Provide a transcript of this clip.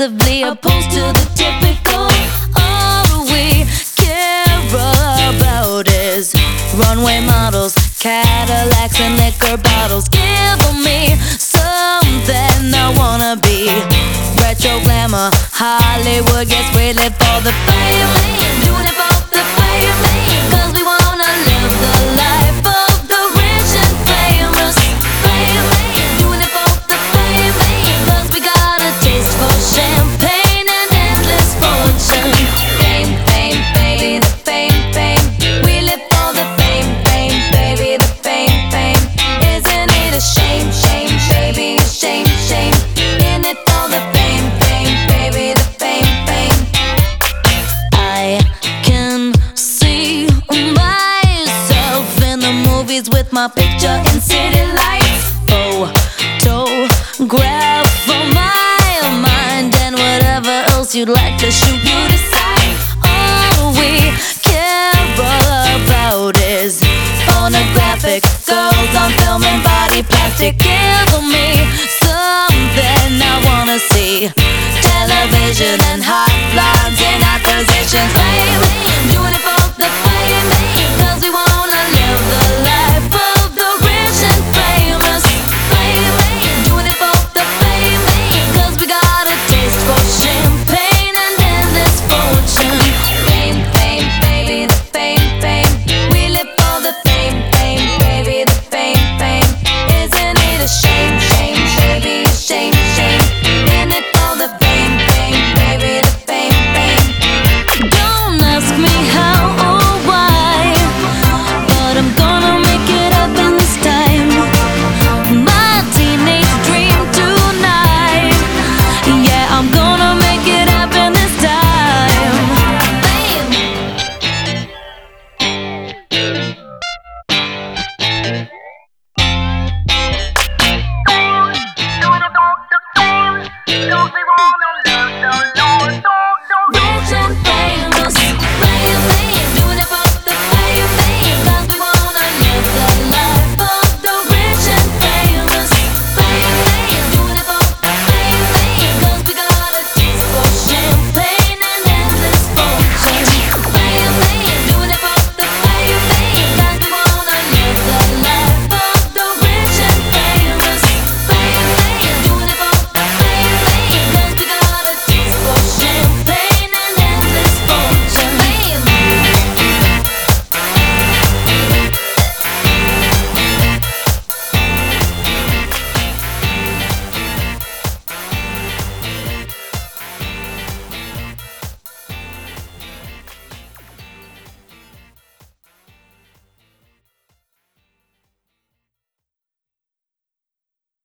aggressively opposed to the typical. All we care about is runway models, Cadillacs and liquor bottles. Give me something I wanna be. Retro glamour, Hollywood, yes, we live for the fame. Doing it for the fame, 'cause we wanna live the life of the rich and famous. Fame, doing it for the fame, 'cause we got a taste for champagne and endless fortune. Fame, fame, baby, the fame, fame. We live for the fame, fame, baby, the fame, fame. Isn't it a shame, shame, baby, shame, shame? In it for the fame, fame, baby, the fame, fame. I can see myself in the movies with my picture in city lights. Photograph for my mind and whatever else you'd like to shoot, you decide. All we care about is pornographic girls on film and body plastic. Give me something I wanna see. Television and hot blondes in hot positions.